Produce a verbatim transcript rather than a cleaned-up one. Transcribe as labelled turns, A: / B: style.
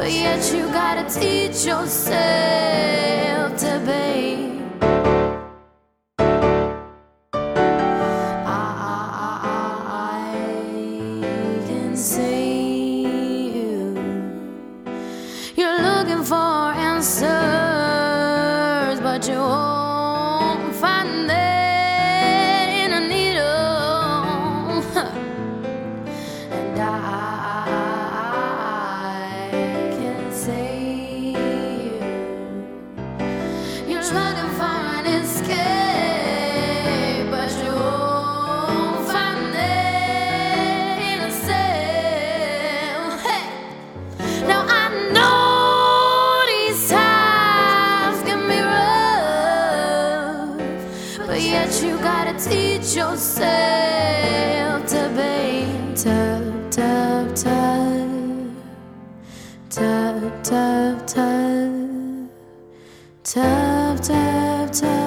A: but yet you gotta teach yourself to be. I can see you. You're looking for answers, but you won't find it in a needle. And I can see you. You're looking for an escape, but you won't find it in a cell. Hey! Now I know but yet you gotta teach yourself to be tough, tough, tough, tough, tough, tough, tough, tough, tough.